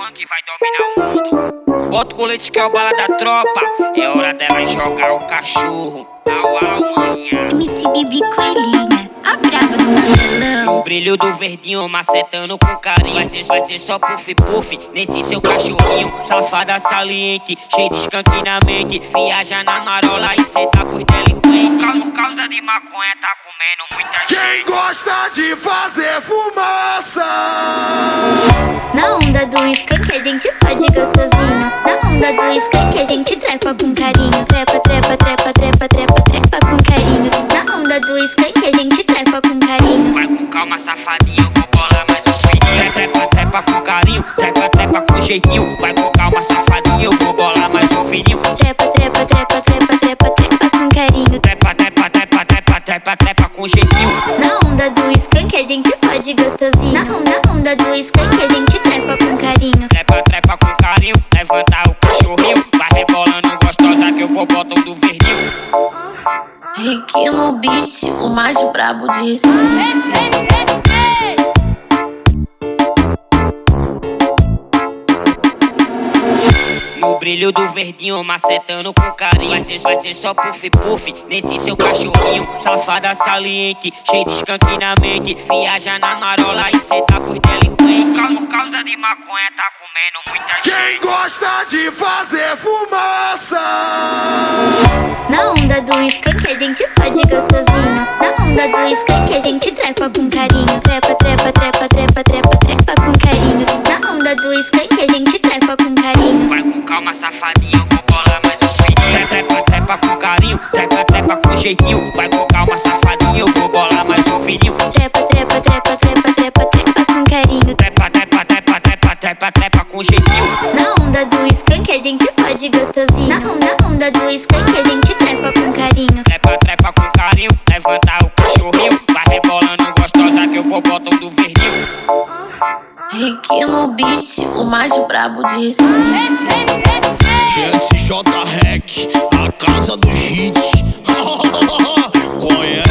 funk vai dominar o mundo. Bota o colete que é o bala da tropa, é hora dela jogar o cachorro. Au, manhã. MC Bibi Coelhinha, a brava do modelão. O brilho do verdinho macetando com carinho. Vai ser só puff puff nesse seu cachorrinho. Safada saliente, cheio de skunk na mente. Viaja na marola e cê tá por delinquente. Por causa de maconha tá comendo muita gente. Quem gosta de fazer fumaça? Na onda do skunk a gente pode gostosinho. Na onda do skunk a gente trepa com carinho. Trepa, trepa, trepa, trepa, trepa, trepa com carinho. Na onda do skunk a gente trepa com carinho. Vai com calma, safadinho, eu vou bolar mais um fininho. Trepa, trepa com carinho, trepa, trepa com jeitinho. Vai com calma, safadinho, eu vou bolar mais um fininho. Trepa, trepa, trepa, trepa, trepa, trepa com carinho. Trepa, trepa, trepa, trepa, trepa, trepa com jeitinho. Na onda do skunk a gente pode gostosinho. Na onda do skunk a gente trepa com carinho. Trepa, trepa com carinho, levanta o cachorrinho. Vai rebolando gostosa que eu vou botar do verdinho. Rick no beat, o mais brabo de Recife. No brilho do verdinho, macetando com carinho. Vai ser só puff puff nesse seu cachorrinho. Safada saliente, cheio de skunk na mente. Viaja na marola e cê tá por delinquente. Por causa de maconha tá comendo muita gente. Quem gosta de fazer fumaça? Na onda do skunk a gente pode gostosinho. Na onda do skunk a gente trepa com carinho. Trepa, trepa, trepa, trepa, trepa, trepa com carinho. Na onda do skunk a gente trepa com carinho. Vai com calma, safadinho, eu vou bolar mais um fininho. Trepa, trepa com carinho, trepa, trepa com jeitinho. Vai com calma, safadinho, eu vou bolar mais um fininho. Trepa, trepa, trepa, trepa, trepa, trepa com carinho. Trepa, trepa, trepa, trepa, trepa, trepa com jeitinho. Na onda do skunk a gente pode gostosinho. Na onda do skunk a gente trepa com carinho. Trepa, trepa com carinho, levanta o cachorrinho. Vai rebolando gostosa que eu vou botar do verdinho. Rick no beat, o mais brabo de Recife. GSJ Rec, a casa dos hits. Conhece?